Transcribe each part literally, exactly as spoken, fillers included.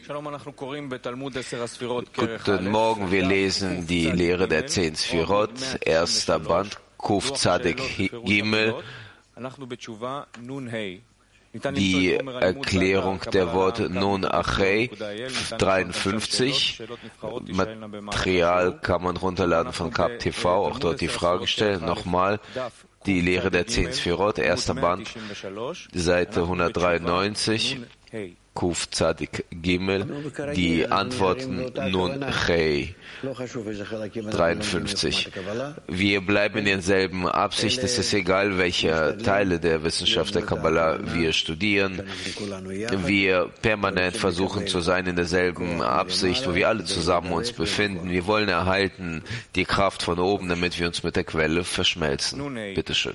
Guten Morgen, wir lesen die Lehre der zehn Sphirot, erster Band, Kuf Tzadik Gimel, die Erklärung der Worte Nun Achei, dreiundfünfzig. Material kann man runterladen von K A P T V, auch dort die Fragen stellen. Nochmal, die Lehre der zehn Sphirot, erster Band, Seite hundertdreiundneunzig. Kuf Tzadik Gimel, die Antworten Nun Chei, dreiundfünfzig. Wir bleiben in denselben Absichten, es ist egal, welche Teile der Wissenschaft der Kabbalah wir studieren. Wir permanent versuchen zu sein in derselben Absicht, wo wir alle zusammen uns befinden. Wir wollen erhalten die Kraft von oben, damit wir uns mit der Quelle verschmelzen. Bitteschön.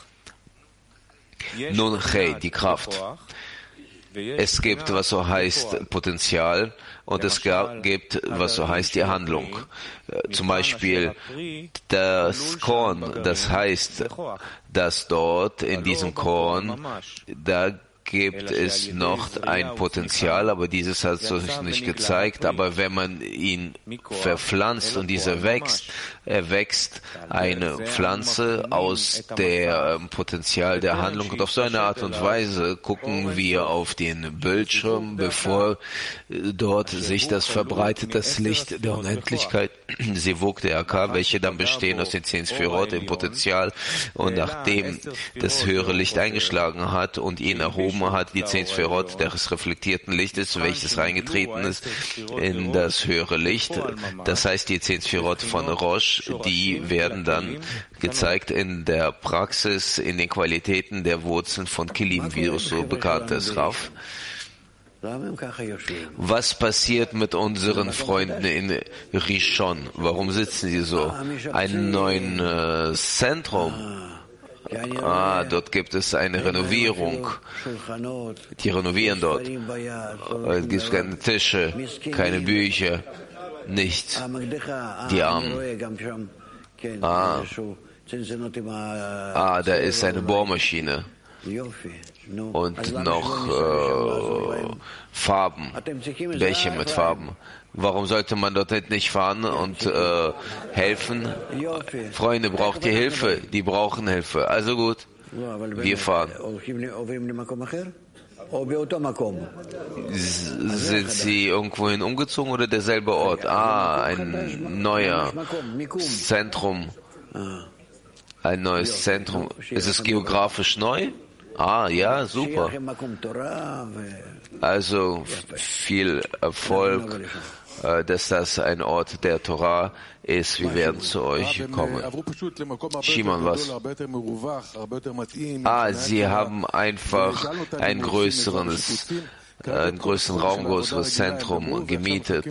Nun Chei, die Kraft. Es gibt, was so heißt, Potenzial, und es gibt, was so heißt, die Handlung. Zum Beispiel das Korn, das heißt, dass dort in diesem Korn, da gibt es noch ein Potenzial, aber dieses hat sich nicht gezeigt. Aber wenn man ihn verpflanzt und dieser wächst, er wächst eine Pflanze aus dem Potenzial der Handlung. Und auf so eine Art und Weise gucken wir auf den Bildschirm, bevor dort sich das verbreitet, das Licht der Unendlichkeit, Sivuk der A K, welche dann bestehen aus den zehn Sphirot, dem Potenzial. Und nachdem das höhere Licht eingeschlagen hat und ihn erhoben hat, die zehn Sphirot des reflektierten Lichtes, welches reingetreten ist in das höhere Licht. Das heißt, die zehn Sphirot von Rosh, die werden dann gezeigt in der Praxis, in den Qualitäten der Wurzeln von Kelim, wie es so bekannt ist. Rav. Was passiert mit unseren Freunden in Rishon? Warum sitzen sie so? Ein neues äh, Zentrum. Ah, dort gibt es eine Renovierung. Die renovieren dort. Es gibt keine Tische, keine Bücher, nichts. Die Armen. Ah, ah da ist eine Bohrmaschine. Und noch äh, Farben, Becher mit Farben. Warum sollte man dort nicht fahren und äh, helfen? Freunde, braucht ihr Hilfe? Die brauchen Hilfe. Also gut, wir fahren. Sind Sie irgendwohin umgezogen oder derselbe Ort? Ah, ein neuer Zentrum. Ein neues Zentrum. Ist es geografisch neu? Ah, ja, super. Also viel Erfolg, äh, dass das ein Ort der Torah ist. Wir werden zu euch kommen. Shimon, was? Ah, Sie haben einfach ein größeres, einen größeren Raum, größeres Zentrum gemietet.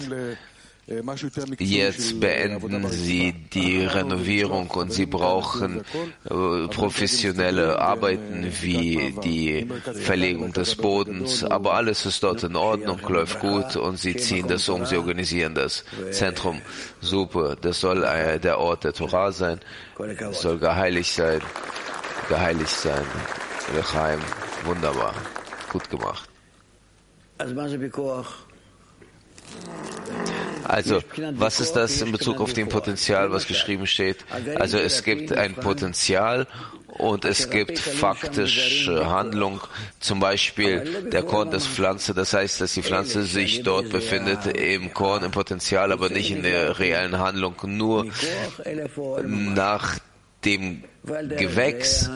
Jetzt beenden Sie die Renovierung und Sie brauchen äh, professionelle Arbeiten wie die Verlegung des Bodens. Aber alles ist dort in Ordnung, läuft gut und Sie ziehen das um, Sie organisieren das Zentrum. Super, das soll äh, der Ort der Torah sein. Es soll geheiligt sein. Geheiligt sein. Lechaim, wunderbar. Gut gemacht. Also, was ist das in Bezug auf den Potenzial, was geschrieben steht? Also, es gibt ein Potenzial und es gibt faktische Handlung. Zum Beispiel der Korn des Pflanze. Das heißt, dass die Pflanze sich dort befindet im Korn, im Potenzial, aber nicht in der reellen Handlung. Nur nach dem Gewächs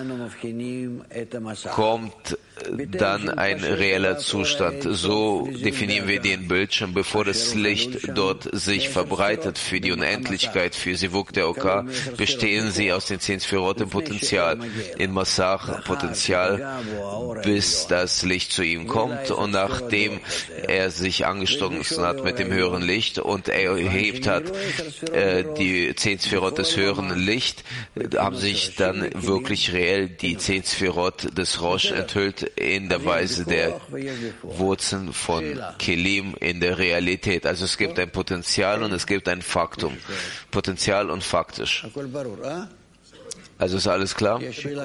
kommt dann ein reeller Zustand. So definieren wir den Bildschirm, bevor das Licht dort sich verbreitet für die Unendlichkeit, für Sivuk der Oka, bestehen sie aus den zehn Sphirot im Potenzial, in Massach Potenzial, bis das Licht zu ihm kommt und nachdem er sich angestoßen hat mit dem höheren Licht und er erhebt hat äh, die zehn Sphirot des höheren Licht, haben sich dann wirklich reell die zehn Sphirot des Rosh enthüllt in der Weise der Wurzeln von Kelim in der Realität. Also es gibt ein Potenzial und es gibt ein Faktum. Potenzial und faktisch. Also ist alles klar?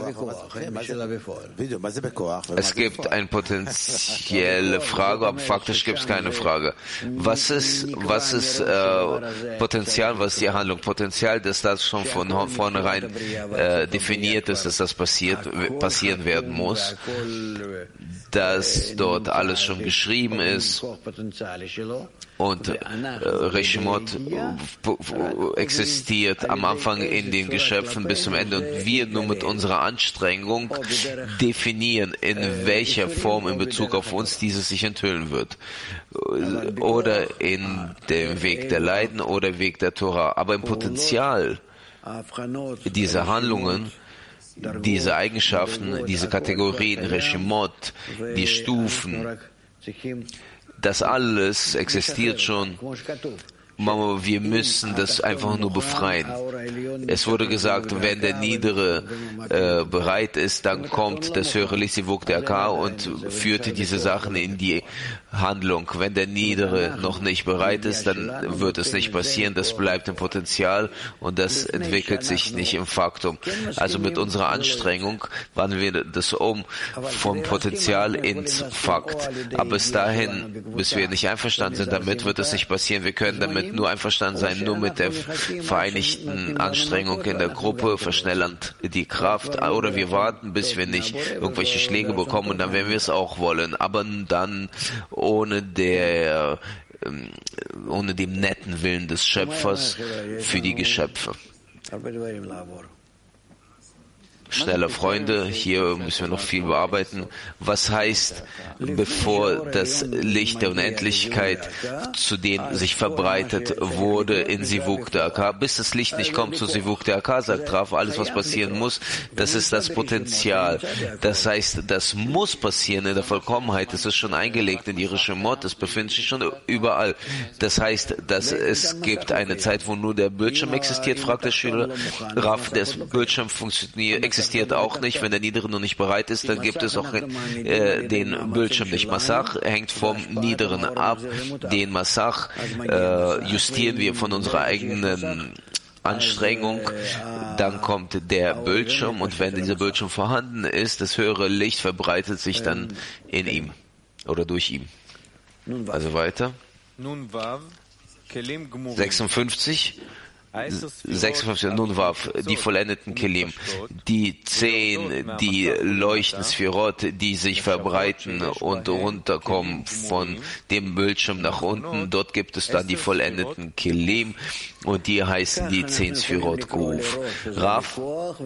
Es gibt eine potenzielle Frage, aber faktisch gibt es keine Frage. Was ist, was ist äh, Potenzial, was ist die Handlung? Potenzial, dass das schon von vornherein äh, definiert ist, dass das passiert, passieren werden muss, dass dort alles schon geschrieben ist und äh, Reshimot existiert am Anfang in den Geschöpfen bis zum Ende und wir nur mit unserer Anstrengung definieren, in welcher Form in Bezug auf uns dieses sich enthüllen wird. Oder in dem Weg der Leiden oder Weg der Tora. Aber im Potenzial dieser Handlungen, diese Eigenschaften, diese Kategorien, Reshimot, die Stufen, das alles existiert schon. Mama, wir müssen das einfach nur befreien. Es wurde gesagt, wenn der Niedere äh, bereit ist, dann kommt das höhere Licht, Sivuk der K und führt diese Sachen in die Handlung. Wenn der Niedere noch nicht bereit ist, dann wird es nicht passieren. Das bleibt im Potenzial und das entwickelt sich nicht im Faktum. Also mit unserer Anstrengung wandeln wir das um vom Potenzial ins Fakt. Aber bis dahin, bis wir nicht einverstanden sind damit, wird es nicht passieren. Wir können damit nur einverstanden sein, nur mit der vereinigten Anstrengung in der Gruppe, verschnellernd die Kraft, oder wir warten, bis wir nicht irgendwelche Schläge bekommen und dann werden wir es auch wollen, aber dann ohne der, ohne dem netten Willen des Schöpfers für die Geschöpfe. Schneller, Freunde, hier müssen wir noch viel bearbeiten. Was heißt, bevor das Licht der Unendlichkeit zu denen sich verbreitet wurde in Sivuk der Ak? Bis das Licht nicht kommt zu Sivuk der Ak, sagt Raf, alles was passieren muss, das ist das Potenzial. Das heißt, das muss passieren in der Vollkommenheit, das ist schon eingelegt in die Reshimot, das befindet sich schon überall. Das heißt, dass es gibt eine Zeit, wo nur der Bildschirm existiert, fragt der Schüler. Raf, der Bildschirm funktioniert, existiert auch nicht. Wenn der Niedere noch nicht bereit ist, dann gibt es auch äh, den Bildschirm nicht. Massach hängt vom Niederen ab. Den Massach äh, justieren wir von unserer eigenen Anstrengung. Dann kommt der Bildschirm und wenn dieser Bildschirm vorhanden ist, das höhere Licht verbreitet sich dann in ihm oder durch ihn. Also weiter. sechsundfünfzig. sechsundfünfzig, nun warf die vollendeten Kelim, die zehn, die leuchten Sphirot, die sich verbreiten und runterkommen von dem Bildschirm nach unten. Dort gibt es dann die vollendeten Kelim und die heißen die zehn Sphirot Guf. Raf,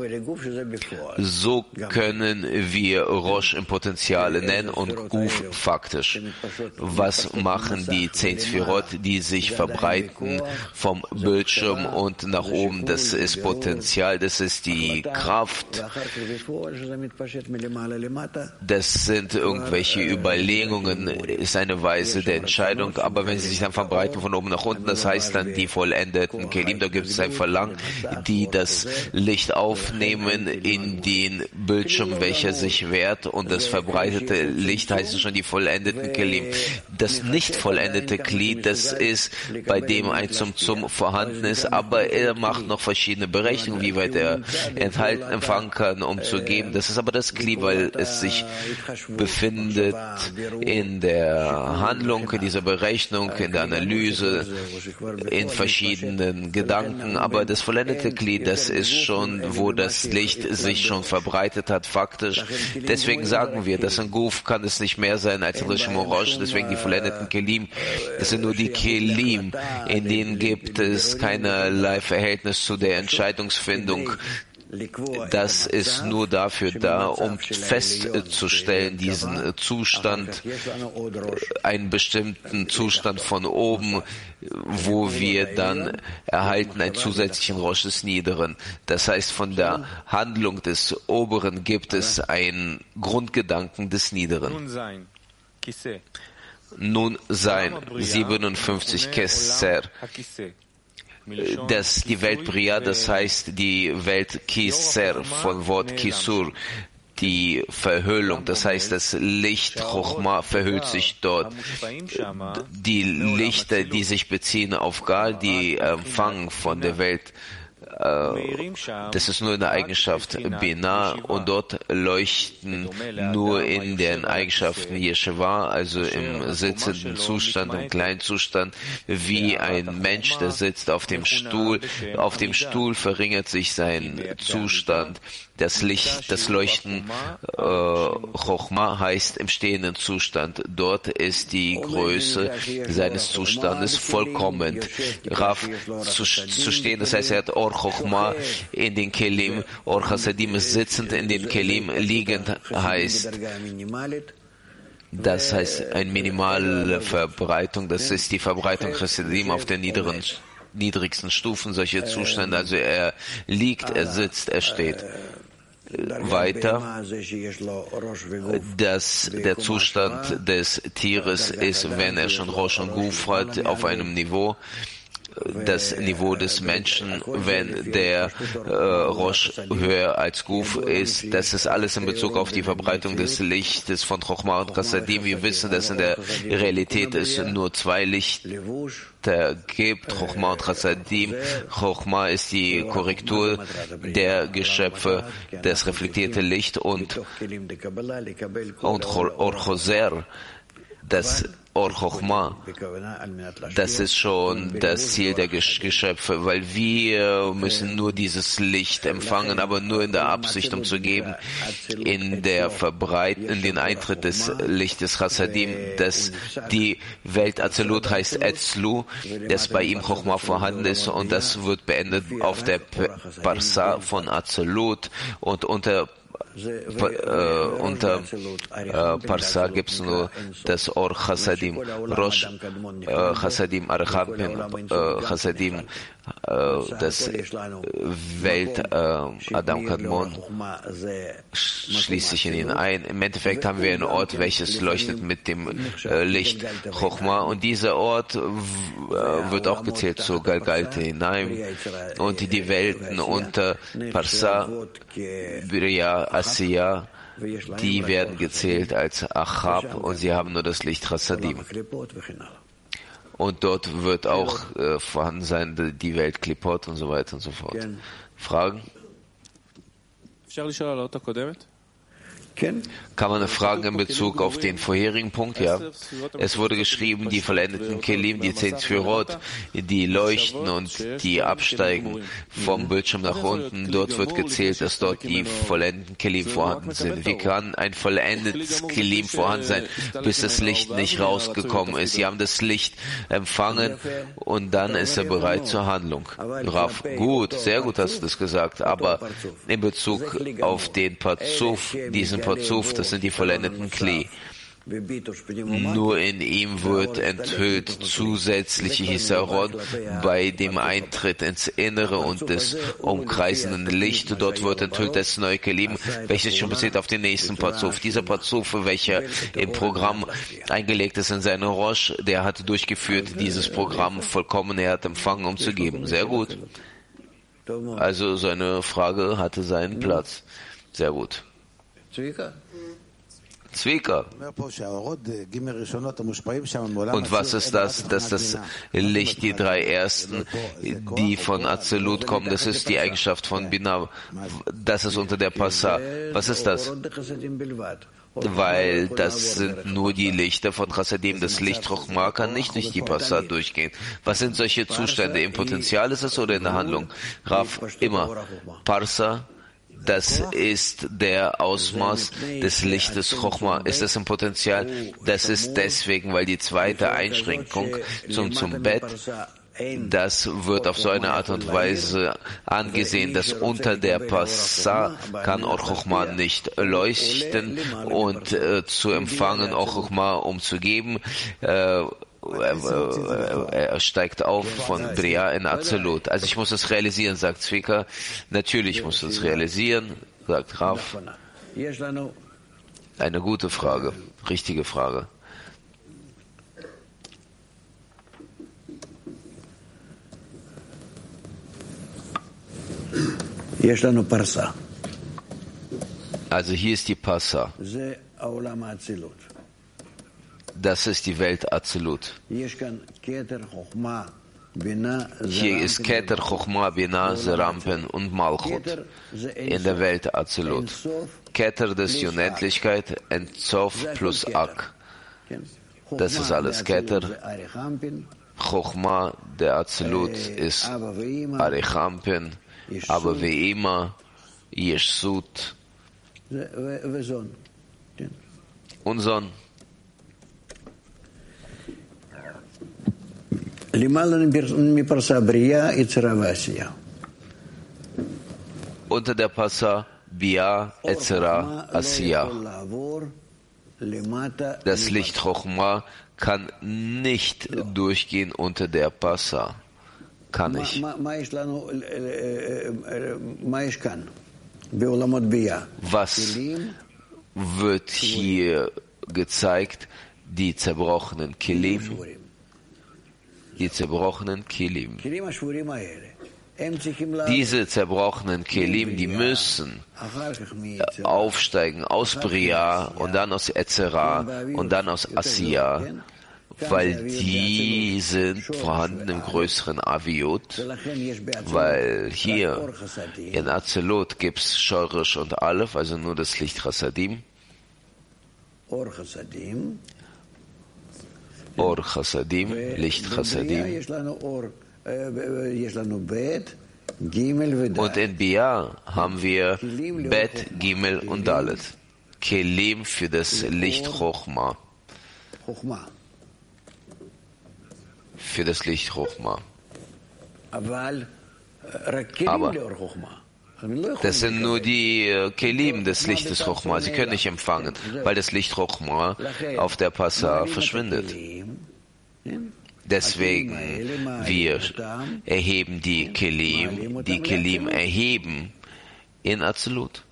so können wir Rosh im Potenzial nennen und Guf faktisch. Was machen die zehn Sphirot, die sich verbreiten vom Bildschirm und nach oben? Das ist Potenzial, das ist die Kraft. Das sind irgendwelche Überlegungen, ist eine Weise der Entscheidung, aber wenn sie sich dann verbreiten von oben nach unten, das heißt dann die vollendeten Kelim, da gibt es ein Verlangen, die das Licht aufnehmen in den Bildschirm, welcher sich wehrt, und das verbreitete Licht heißt schon die vollendeten Kelim. Das nicht vollendete Glied, das ist, bei dem ein Zum Zum vorhanden ist, aber er macht noch verschiedene Berechnungen, wie weit er enthalten empfangen kann, um zu geben. Das ist aber das Glied, weil es sich befindet in der Handlung, in dieser Berechnung, in der Analyse, in verschiedenen Gedanken. Aber das vollendete Glied, das ist schon, wo das Licht sich schon verbreitet hat, faktisch. Deswegen sagen wir, dass ein Guf kann es nicht mehr sein als ein Reshim Rosh, deswegen die vollendeten Kelim. Es sind nur die Kelim, in denen gibt es keinerlei Verhältnis zu der Entscheidungsfindung. Das ist nur dafür da, um festzustellen, diesen Zustand, einen bestimmten Zustand von oben, wo wir dann erhalten einen zusätzlichen Rosh des Niederen. Das heißt, von der Handlung des Oberen gibt es einen Grundgedanken des Niederen. Nun sein, siebenundfünfzig, Kesser. Das, die Welt Bria, das heißt die Welt Kisser, von Wort Kisur, die Verhüllung, das heißt das Licht Chochma verhüllt sich dort. Die Lichter, die sich beziehen auf Gal, die empfangen von der Welt das ist nur eine Eigenschaft Binah und dort leuchten nur in den Eigenschaften Yeshua, also im sitzenden Zustand, im kleinen Zustand, wie ein Mensch, der sitzt auf dem Stuhl. Auf dem Stuhl verringert sich sein Zustand. Das Licht, das Leuchten, äh, Chochma heißt im stehenden Zustand. Dort ist die Größe seines Zustandes vollkommen. Rav zu, zu stehen, das heißt, er hat Or Chochma in den Kelim, Or Chasadim ist sitzend in den Kelim, liegend heißt, das heißt eine minimale Verbreitung, das ist die Verbreitung Chasadim auf den niederen niedrigsten Stufen, solche Zustände, also er liegt, er sitzt, er steht. Weiter, dass der Zustand des Tieres ist, wenn er schon Rosh und Guf hat, auf einem Niveau, das Niveau des Menschen, wenn der äh, Rosh höher als Guf ist. Das ist alles in Bezug auf die Verbreitung des Lichtes von Chochma und Chasadim. Wir wissen, dass in der Realität es nur zwei Lichter gibt, Chochma und Chasadim. Chochma ist die Korrektur der Geschöpfe, das reflektierte Licht, und, und Or Choser, das Or Chochma, das ist schon das Ziel der Geschöpfe, weil wir müssen nur dieses Licht empfangen, aber nur in der Absicht, um zu geben, in der Verbreitung, in den Eintritt des Lichtes Chasadim, dass die Welt Azalut heißt Etzlu, dass bei ihm Chochma vorhanden ist, und das wird beendet auf der Parsa von Azalut, und unter Äh, unter äh, Parsa gibt es nur das Or Chasadim, Rosh äh, Chasadim, Archapim äh, Chasadim, äh, das Welt äh, Adam Kadmon schließt sich in ihn ein. Im Endeffekt haben wir einen Ort, welches leuchtet mit dem äh, Licht Chochma, und dieser Ort äh, wird auch gezählt zu Galgalte hinein, und die Welten unter Parsa, Biriya, Asiya, die werden gezählt als Achab, und sie haben nur das Licht Chasadim. Und dort wird auch äh, vorhanden sein die Welt Klipot und so weiter und so fort. Fragen? Kann man eine Frage in Bezug auf den vorherigen Punkt? Ja. Es wurde geschrieben, die vollendeten Kelim, die zehn Sphirot, die leuchten und die absteigen vom Bildschirm nach unten. Dort wird gezählt, dass dort die vollendeten Kelim vorhanden sind. Wie kann ein vollendetes Kelim vorhanden sein, bis das Licht nicht rausgekommen ist? Sie haben das Licht empfangen, und dann ist er bereit zur Handlung. Rav, gut, sehr gut hast du das gesagt, aber in Bezug auf den Parzuf, diesen Parzuf, das sind die vollendeten Kli. Nur in ihm wird enthüllt zusätzliche Hisaron bei dem Eintritt ins Innere und des umkreisenden Licht. Dort wird enthüllt das neue Kelim, welches schon besteht auf den nächsten Parzuf. Dieser Parzuf, welcher im Programm eingelegt ist in seine Rosh, der hat durchgeführt dieses Programm vollkommen, er hat empfangen, um zu geben. Sehr gut. Also seine Frage hatte seinen Platz. Sehr gut. Zwieker. Und was ist das, dass das Licht, die drei ersten, die von Azalut kommen, das ist die Eigenschaft von Binah, das ist unter der Passa. Was ist das? Weil das sind nur die Lichter von Chasadim. Das Licht Chochma kann nicht durch die Passa durchgehen. Was sind solche Zustände? Im Potenzial ist es oder in der Handlung? Rav, immer. Parsa, das ist der Ausmaß des Lichtes Chochma. Ist das im Potenzial? Das ist deswegen, weil die zweite Einschränkung zum, zum Bett, das wird auf so eine Art und Weise angesehen, dass unter der Passa kann Or Chochma nicht leuchten, und äh, zu empfangen Or Chochma, um zu geben, äh, er steigt auf von Bria in Azalut. Also ich muss es realisieren, sagt Zwieker. Natürlich muss es realisieren, sagt Rav. Eine gute Frage, richtige Frage. Also hier ist die Passa. Das ist die Welt Azalut. Hier ist Keter, Chochma, Binah, Zerampen und Malchut in der Welt Azilut. Keter, das ist die Unendlichkeit, Ensof plus Ak. Das ist alles Keter. Chochma, der Azilut, ist Arechampen, aber wie immer, Yeshut und Son. Unter der Passa Bia, Etzera, Asiya. Das Licht Chochma kann nicht durchgehen unter der Passa. Kann nicht. Was wird hier gezeigt? Die zerbrochenen Kelim. Die zerbrochenen Kelim. Diese zerbrochenen Kelim, die müssen aufsteigen aus Bria und dann aus Etzera und dann aus Asiya, weil die sind vorhanden im größeren Aviut, weil hier in Azilut gibt es Shorish und Aleph, also nur das Licht Chassadim. Or Chassadim, Licht Chassadim. Und in Bia haben wir Bet, Gimel und Dalet. Kelim für das Licht Chochma. Für das Licht Chochma. Aber das sind nur die Kelim des Lichtes Chochma. Sie können nicht empfangen, weil das Licht Chochma auf der Passa verschwindet. Deswegen, wir erheben die Kelim, die Kelim erheben in Azilut.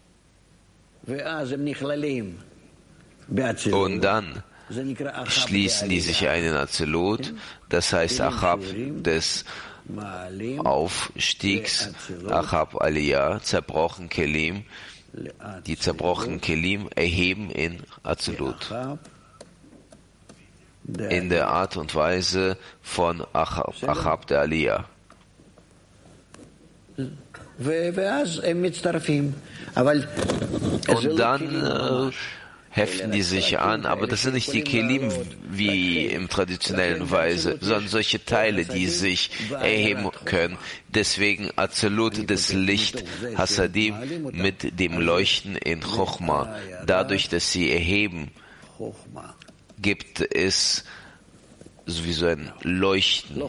Und dann schließen die sich ein in Azilut, das heißt Achab des Aufstiegs, Achab Aliyah, zerbrochen Kelim, die zerbrochenen Kelim erheben in Azilut. In der Art und Weise von Achab, Achab der Aliyah. Und dann äh, heften die sich an, aber das sind nicht die Kelim wie im traditionellen Weise, sondern solche Teile, die sich erheben können. Deswegen Azilut, das Licht Hasadim mit dem Leuchten in Chochma. Dadurch, dass sie erheben, gibt es sowieso ein Leuchten,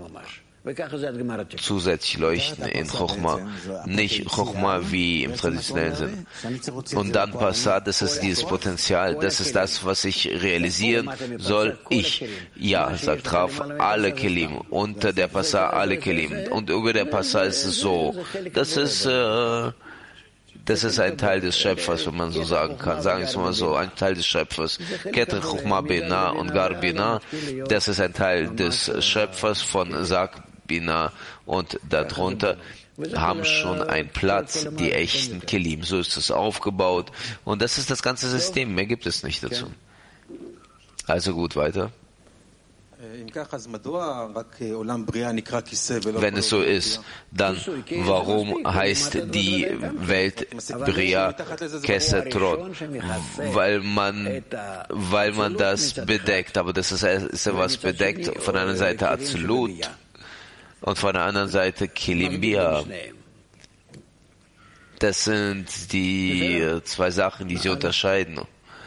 zusätzlich Leuchten in Chochma, nicht Chochma wie im traditionellen Sinn. Und dann Passat, das ist dieses Potenzial, das ist das, was ich realisieren soll. Ich, ja, sagt Rav, alle Kelim, unter der Passat alle Kelim. Und über der Passat ist es so, das ist, äh, das ist ein Teil des Schöpfers, wenn man so sagen kann. Sagen wir es mal so, ein Teil des Schöpfers. Keter Chochma Binah und Gar Binah, das ist ein Teil des Schöpfers von Sag Binah und darunter haben schon einen Platz, die echten Kelim. So ist es aufgebaut und das ist das ganze System, mehr gibt es nicht dazu. Also gut, weiter. Wenn es so ist, dann warum heißt die Welt Bria Kesetrot? Weil man, weil man das bedeckt, aber das ist, ist ja was bedeckt, von einer Seite Azilut und von der anderen Seite Kilimbia. Das sind die zwei Sachen, die sie unterscheiden.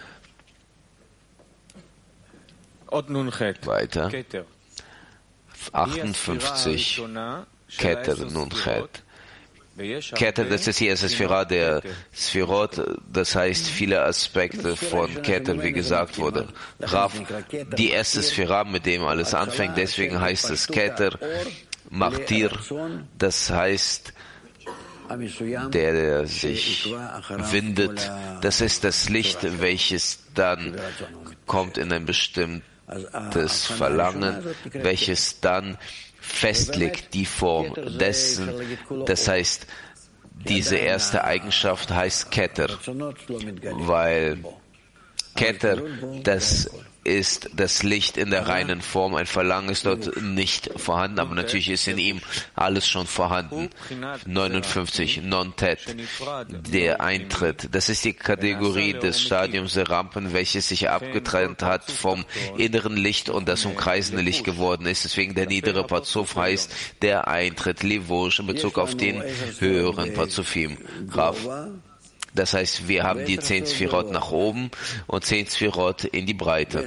Weiter. achtundfünfzig. Keter Nunchet. Keter, das ist die erste Sphira der Sphirot, das heißt viele Aspekte von Keter, wie gesagt wurde. Rav, die erste Sphira, mit dem alles anfängt, deswegen heißt es Keter, Martir, das heißt der, der sich windet, das ist das Licht, welches dann kommt in ein bestimmtes Verlangen, welches dann festlegt die Form dessen. Das heißt, diese erste Eigenschaft heißt Keter, weil Keter, das ist das Licht in der reinen Form. Ein Verlangen ist dort nicht vorhanden, aber natürlich ist in ihm alles schon vorhanden. neunundfünfzig, Non-Tet, der Eintritt. Das ist die Kategorie des Stadiums der Rampen, welches sich abgetrennt hat vom inneren Licht und das umkreisende Licht geworden ist. Deswegen der niedere Parzuf heißt der Eintritt, Levush, in Bezug auf den höheren Parzufim. Rav. Das heißt, wir haben die zehn Sphirot nach oben und zehn Sphirot in die Breite.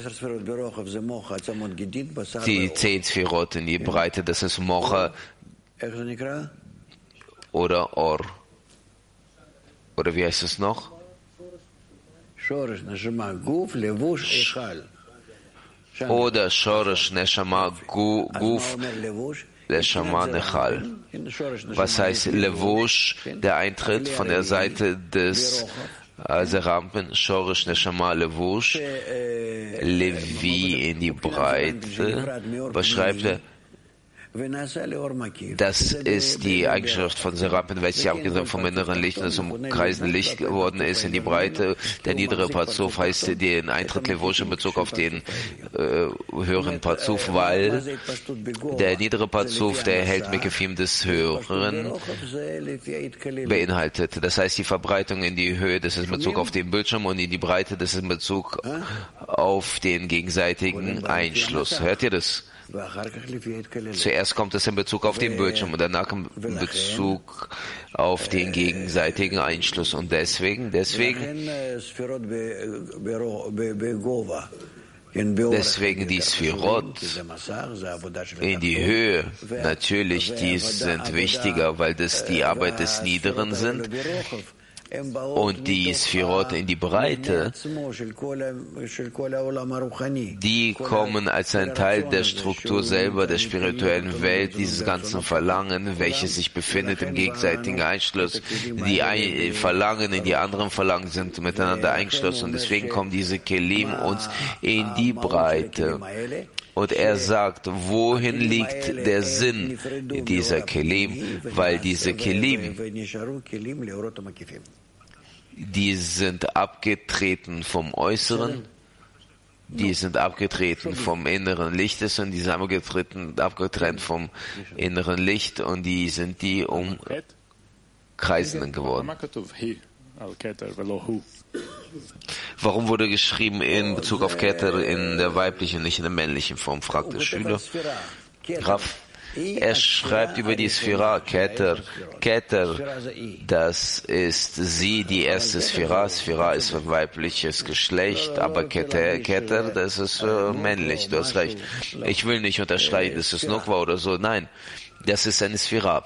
Die zehn Sphirot in die Breite, das ist Mocha oder Or. Oder wie heißt es noch? Oder Shoresh Neshama Guf Neshama Nechal. Was heißt Levush, der Eintritt von der Seite des Serampen, Shoresh Neshama Levush, Levi in die Breite. Was schreibt er? Das ist die Eigenschaft von Serapen, welche abgesehen vom inneren Licht und das umkreisende Licht geworden ist in die Breite. Der niedere Parzuf heißt den Eintritt Levush in Bezug auf den äh, höheren Parzuf, weil der niedere Parzuf, der erhält Mekefim des höheren, beinhaltet. Das heißt, die Verbreitung in die Höhe, das ist in Bezug auf den Bildschirm, und in die Breite, das ist in Bezug auf den gegenseitigen Einschluss. Hört ihr das? Zuerst kommt es in Bezug auf den Bildschirm und danach in Bezug auf den gegenseitigen Einschluss. Und deswegen, deswegen, deswegen die Sphirot in die Höhe, natürlich, die sind wichtiger, weil das die Arbeit des Niederen sind. Und die Sphirot in die Breite, die kommen als ein Teil der Struktur selber der spirituellen Welt, dieses ganzen Verlangen, welches sich befindet im gegenseitigen Einschluss. Die ein Verlangen in die anderen Verlangen sind miteinander eingeschlossen, und deswegen kommen diese Kelim uns in die Breite. Und er sagt, wohin liegt der Sinn dieser Kelim? Weil diese Kelim, die sind abgetreten vom Äußeren, die sind abgetreten vom inneren Lichtes, und die sind abgetreten, abgetrennt vom inneren Licht, und die sind die Umkreisenden geworden. Warum wurde geschrieben in Bezug auf Keter in der weiblichen, nicht in der männlichen Form, fragt der Schüler. Rav. Er schreibt über die Sphira, Keter. Keter, das ist sie, die erste Sphira. Sphira ist für weibliches Geschlecht, aber Keter, Keter, das ist für männlich. Du hast recht. Ich will nicht unterstreichen, das ist Nukwa oder so. Nein, das ist eine Sphira.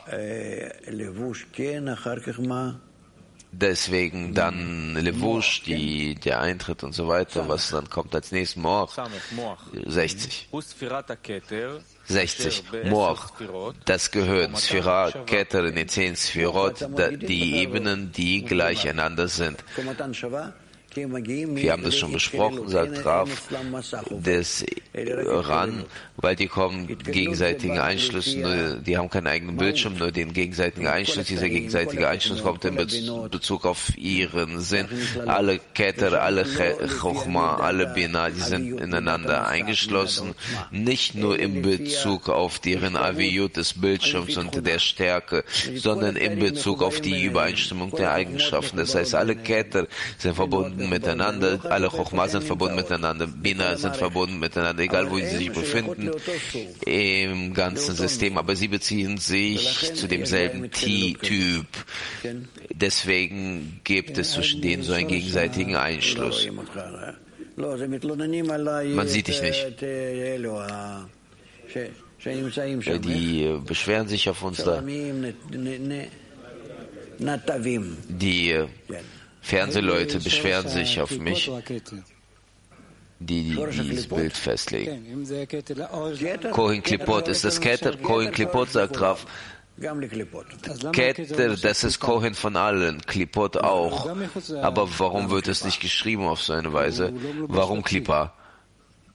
Deswegen dann Levush, die, der Eintritt und so weiter, was dann kommt als nächstes, Moach, sechzig. sechzig. Moach, das Gehirn, Sphira, Keter in den zehn Sphirot, die Ebenen, die gleich einander sind. Wir haben das schon besprochen, sagt Rav, des Ran, weil die kommen gegenseitigen Einschluss, nur, die haben keinen eigenen Bildschirm, nur den gegenseitigen Einschluss. Dieser gegenseitige Einschluss kommt in Bezug auf ihren Sinn. Alle Keter, alle Chochma, alle Bina, die sind ineinander eingeschlossen, nicht nur in Bezug auf deren Aviyut des Bildschirms und der Stärke, sondern in Bezug auf die Übereinstimmung der Eigenschaften. Das heißt, alle Keter sind verbunden miteinander, alle Chochma sind verbunden miteinander, Bina sind verbunden miteinander, egal wo sie sich befinden im ganzen System, aber sie beziehen sich zu demselben T-Typ. Deswegen gibt es zwischen denen so einen gegenseitigen Einschluss. Man sieht dich nicht. Die beschweren sich auf uns da. Die Fernsehleute beschweren sich auf mich, die, die dieses Bild festlegen. Kohen Klipot, ist das Keter? Kohen Klipot, sagt Rav. Keter, das ist Kohen von allen, Klipot auch. Aber warum wird es nicht geschrieben auf so eine Weise? Warum Klippa?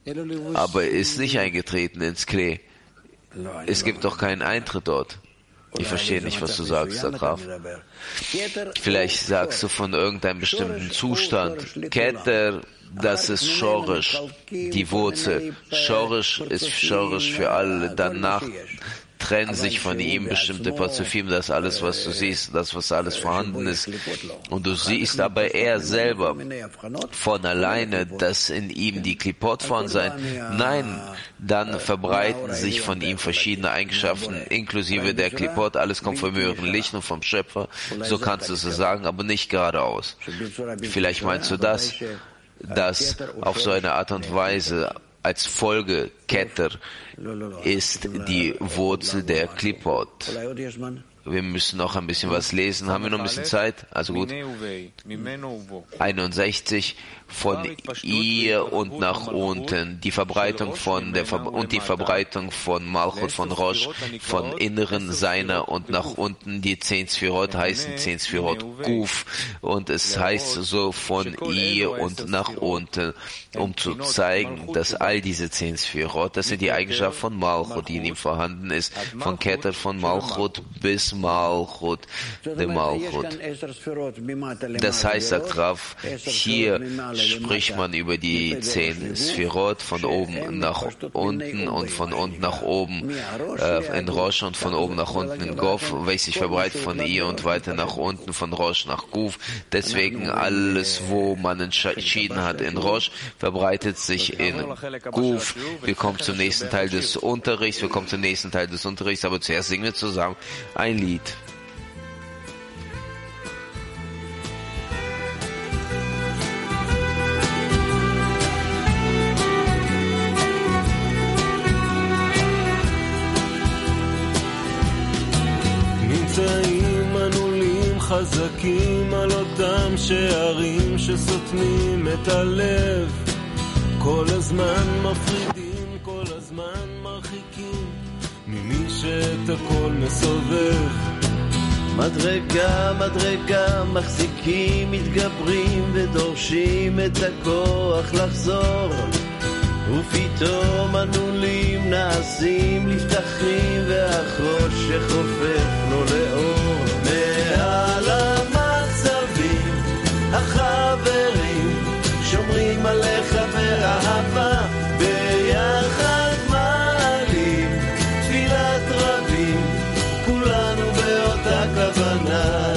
Aber ist nicht eingetreten ins Klee. Es gibt doch keinen Eintritt dort. Ich verstehe nicht, was du sagst, Herr Graf. Vielleicht sagst du von irgendeinem bestimmten Zustand. Keter, das ist Schorisch, die Wurzel. Schorisch ist Schorisch für alle. Danach trennen sich von ihm bestimmte Pazifim, das alles, was du siehst, das, was alles vorhanden ist. Und du siehst aber er selber von alleine, dass in ihm die Klipot vorhanden sein. Nein, dann verbreiten sich von ihm verschiedene Eigenschaften, inklusive der Klipot. Alles kommt vom höheren Licht und vom Schöpfer. So kannst du es sagen, aber nicht geradeaus. Vielleicht meinst du das, dass auf so eine Art und Weise als Folge Keter ist die Wurzel der Klipot. Wir müssen noch ein bisschen was lesen. Haben wir noch ein bisschen Zeit? Also gut. einundsechzig von ihr und nach unten. Die Verbreitung von der Ver und die Verbreitung von Malchut, von Rosh, von Inneren seiner und nach unten. Die zehn Sphirot heißen zehn Sphirot Guf. Und es heißt so von ihr und nach unten, um zu zeigen, dass all diese zehn Sphirot, das sind die Eigenschaften von Malchut, die in ihm vorhanden ist, von Keter von Malchut bis Malchut, der Malchut. Das heißt, sagt Rav, hier spricht man über die zehn Sphirot von oben nach unten und von unten nach oben äh, in Rosh und von oben nach unten in Gof, welches sich verbreitet von ihr und weiter nach unten von Rosh nach Guf. Deswegen alles, wo man entschieden hat in Rosh, verbreitet sich in Guf. Wir kommen zum nächsten Teil des Unterrichts, wir kommen zum nächsten Teil des Unterrichts, aber zuerst singen wir zusammen ein Lied. נמצאים מנעולים חזקים על אותם שערים שסותמים את הלב כל הזמן מפרידים, כל הזמן מרחיקים ממי שאת הכל מסובב מדרגה, מדרגה, מחזיקים, מתגברים ודורשים את הכוח לחזור ופתאום הנעולים נעשים לפתחים והחושך הופך לו לאור מעל המצבים החברים שומרים עליך באהבה ביחד מעלים תפילת רבים כולנו באותה כוונה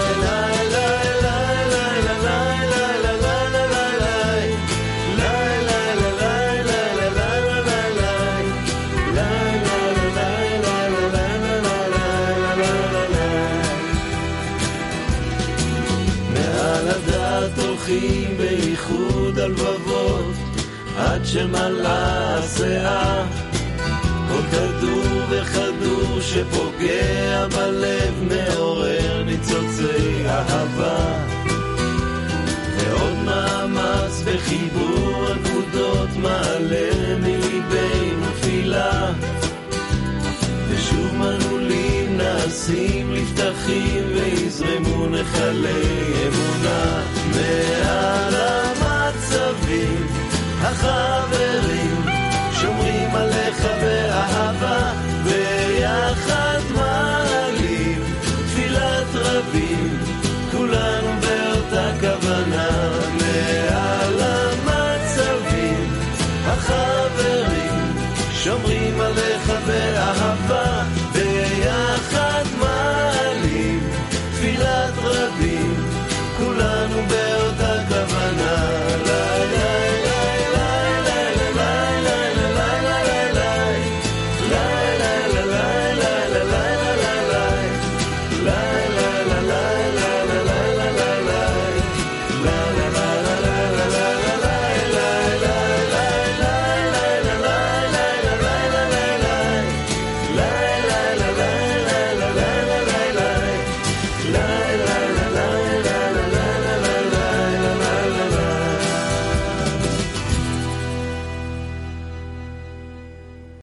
בייחוד הלבבות עד שמלאה הסאה כל כדור וכדור שפוגע בלב מעורר ניצוצי אהבה ועוד מאמץ בחיבור הנקודות מעלה מליבנו תפילה ושוב מנעולים נעשים לפתחים ויזרמו נחלי